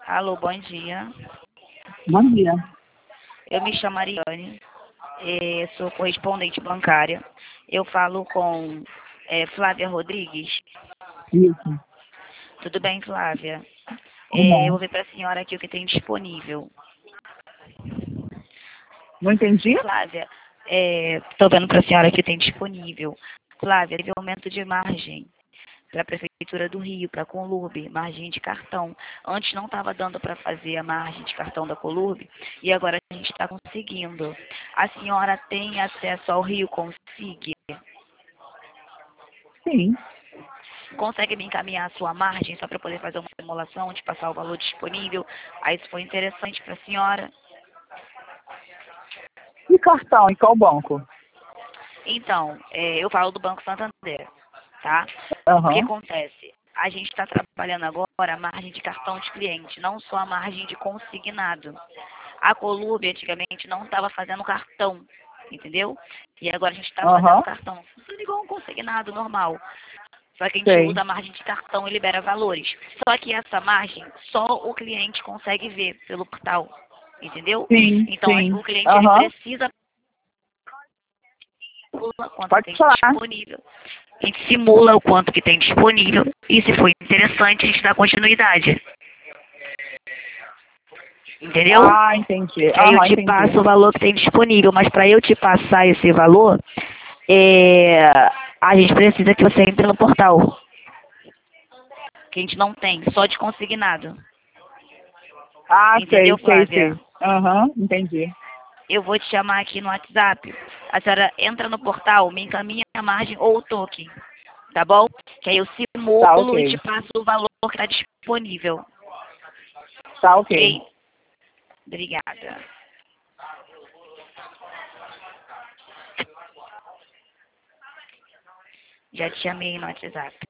Alô, bom dia. Bom dia. Eu me chamo Ariane, sou correspondente bancária. Eu falo com Flávia Rodrigues. Isso. Tudo bem, Flávia? Eu Uhum. vou ver para a senhora aqui o que tem disponível. Não entendi? Flávia, estou vendo para a senhora aqui o que tem disponível. Flávia, teve aumento de margem para a Prefeitura do Rio, para a Colurb, margem de cartão. Antes não estava dando para fazer a margem de cartão da Colurb e agora a gente está conseguindo. A senhora tem acesso ao Rio Consig? Sim. Consegue me encaminhar a sua margem só para poder fazer uma simulação, de passar o valor disponível? Aí se for interessante para a senhora. E cartão, em qual banco? Então, eu falo do Banco Santander, tá? O que Aham. acontece? A gente está trabalhando agora a margem de cartão de cliente, não só a margem de consignado. A Colurb antigamente não estava fazendo cartão, entendeu? E agora a gente está fazendo Aham. cartão. Funciona igual um consignado normal. Só que a gente Sei. usa a margem de cartão e libera valores. Só que essa margem só o cliente consegue ver pelo portal, entendeu? Sim, Então sim. o cliente ele Aham. precisa simula quanto Pode tem falar. disponível. A gente simula o quanto que tem disponível e se for interessante a gente dá continuidade. Entendeu? Ah, entendi. Que aí eu Aham, te entendi. passo o valor que tem disponível, mas para eu te passar esse valor, é, a gente precisa que você entre no portal, que a gente não tem, só de consignado. Ah, Entendeu, sei, sei, Flávia? sei. Aham, entendi. Eu vou te chamar aqui no WhatsApp. A senhora entra no portal, me encaminha a margem ou o token, tá bom? Que aí eu Tá, simulo e te ok. passo o valor que está disponível, Tá, ok. ok? Obrigada. Já te chamei no WhatsApp.